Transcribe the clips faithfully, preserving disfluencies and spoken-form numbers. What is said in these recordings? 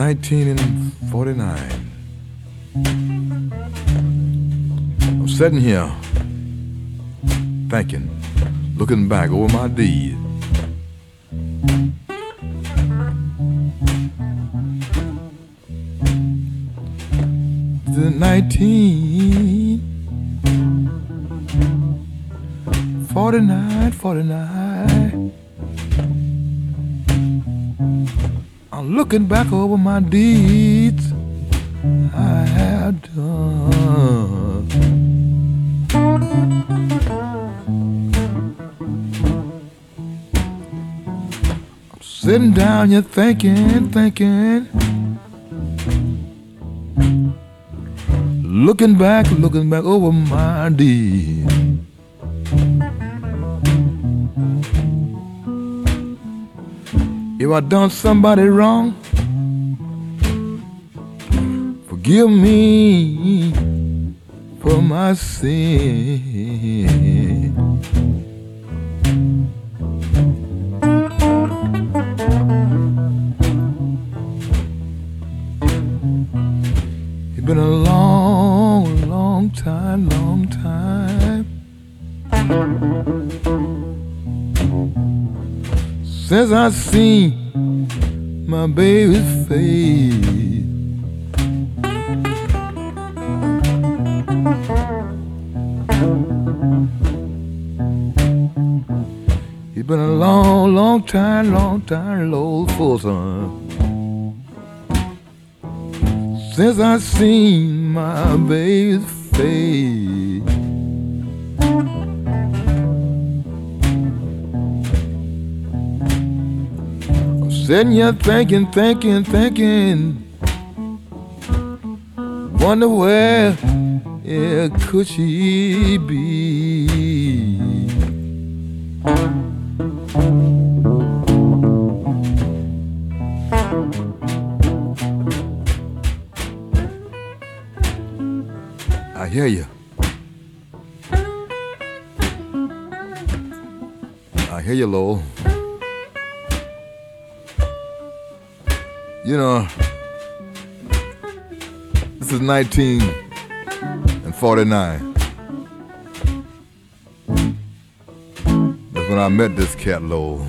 nineteen forty-nine. I'm sitting here thinking, looking back over my deed. The nineteen forty-nine, forty-nine. I'm looking back over my deeds I have done. I'm sitting down here thinking, thinking, looking back, looking back over my deeds. If I done somebody wrong, forgive me for my sin. It's been a long, long time, long time since I seen my baby's face. It's been a long, long time, long time, Lord, for son, since I seen my baby's face. Sitting here thinking, thinking, thinking, wonder where, yeah, could she be? I hear you. I hear you, Lord. You know, this is nineteen forty-nine. That's when I met this cat, Lord.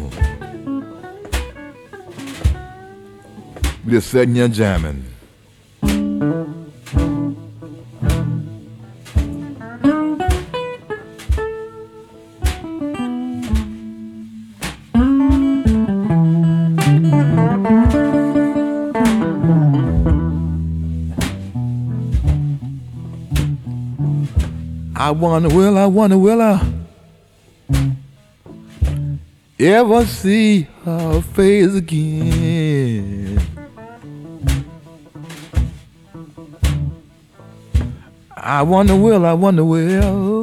We just sitting here jamming. I wonder, will I, wonder, will I ever see her face again? I wonder, will I, wonder, will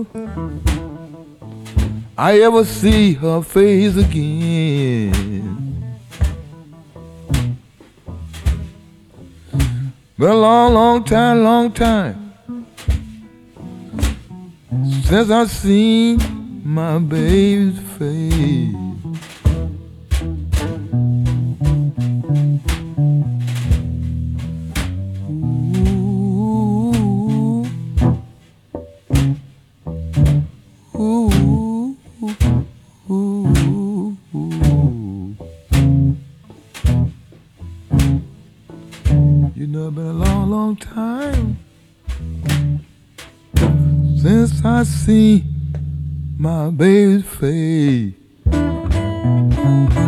I ever see her face again? Been a long, long time, long time since I seen my baby's face. Ooh, ooh, ooh, ooh. You know, it's been a long, long time since I see my baby's face.